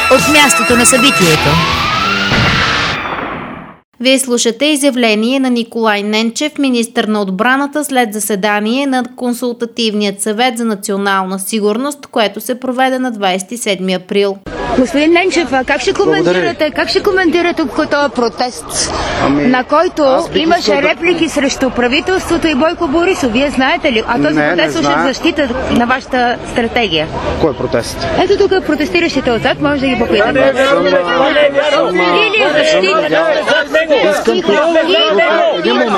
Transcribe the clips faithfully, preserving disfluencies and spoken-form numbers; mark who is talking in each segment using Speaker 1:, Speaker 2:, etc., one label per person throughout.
Speaker 1: от мястото на събитието. Вие слушате изявление на Николай Ненчев, министър на отбраната, след заседание на Консултативният съвет за национална сигурност, което се проведе на двадесет и седми април.
Speaker 2: Господин Ненчев, как ще коментирате, как ще коментирате този протест, ами, на който имаше искал... реплики срещу правителството и Бойко Борисов? Вие знаете ли? А този не, протест е защита на вашата стратегия.
Speaker 3: Кой протест?
Speaker 2: Ето тук протестиращите отзад, може да ги попитате. Или защита.
Speaker 3: Искам тук един момент.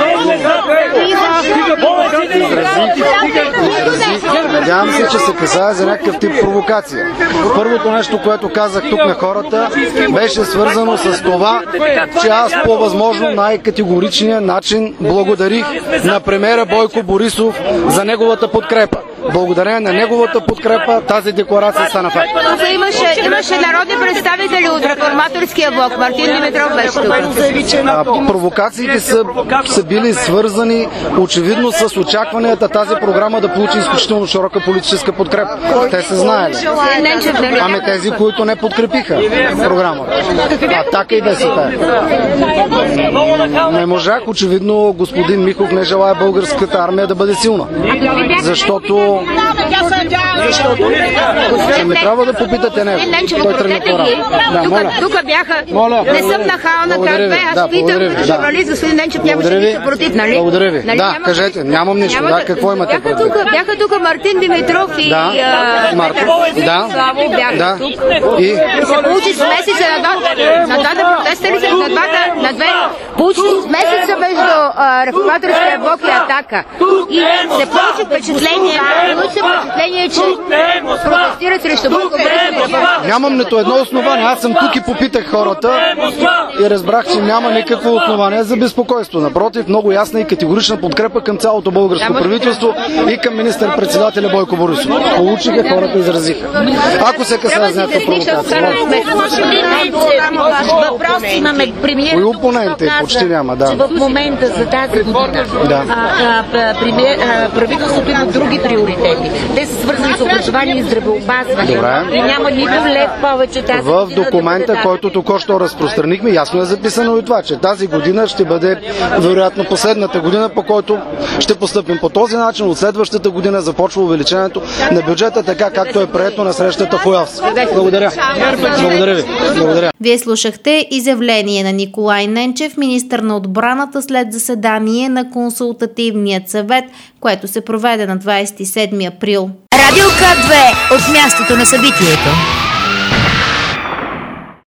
Speaker 3: Надявам се, че се касае за някакъв тип провокация. Първото нещо, което казах тук на хората, беше свързано с това, че аз по възможно най-категоричния начин благодарих на премиера Бойко Борисов за неговата подкрепа. Благодарение на неговата подкрепа тази декларация стана факт.
Speaker 2: Имаше, имаше народни представители от реформаторския блок. Мартин Димитров беше тук.
Speaker 3: А, провокациите са, са били свързани очевидно с очакванията тази програма да получи изключително широка политическа подкрепа. Те се знаели. Ами тези, които не подкрепиха програмата. Атака и БСП. Не можах, очевидно господин Михов не желая българската армия да бъде силна. Защото Защото не трябва да попитате него. Той тръгне по-рано.
Speaker 2: Тук бяха, не съм нахална как бе, аз питам журналист, господин Ненчев, нямаше нищо против, нали?
Speaker 3: Благодаря ви. Да, кажете, нямам нищо. Да, какво имате против?
Speaker 2: Бяха тук Мартин Димитров и Славо бяха тук. И се получи смесица на двата протеста ли се на две получи смесица между реформаторския блок и Атака. И се получи впечатление, впечатление, че протестират срещу Бойко Борисов.
Speaker 3: Нямам нито едно основание. Аз съм тук и попитах хората и разбрах, че няма никакво основание за безпокойство. Напротив, много ясна и категорична подкрепа към цялото българско правителство и към министър-председателя Бойко Борисов. Получиха, хората изразиха. Ако се касае за някаква провокация.
Speaker 4: Въпрос имаме.
Speaker 3: Кои опоненти? Почти няма, да.
Speaker 4: В момента за тази година правителството има други приоритети. Те са свързани с образование и здравеопазване.
Speaker 3: Добре.
Speaker 4: И няма нито лев повече тази
Speaker 3: В документа, да който току-що разпространихме, ясно е записано и това, че тази година ще бъде вероятно последната година, по който ще постъпим по този начин. От следващата година започва увеличението на бюджета, така както е прието на срещата в УЕЛС. Благодаря. Благодаря ви. Благодаря.
Speaker 1: Вие слушахте изявление на Николай Ненчев, министър на отбраната, след заседание на Консултативният съвет, което се проведе на двадесет и седми април. Радио К две от мястото на събитието.